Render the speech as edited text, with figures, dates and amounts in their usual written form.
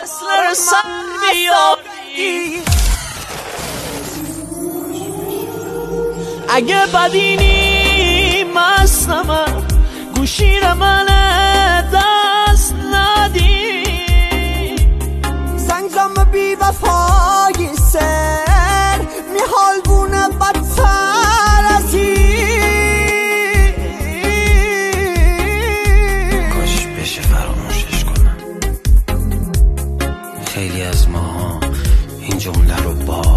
مثل سر بیاری. اگه بدینی مستم گوشیر من دست ندی. زنگزم بی وفای سر میحال بونه بدتر از این. کاش بشه فراموشش کنم. خیلی از ماها این جمله رو با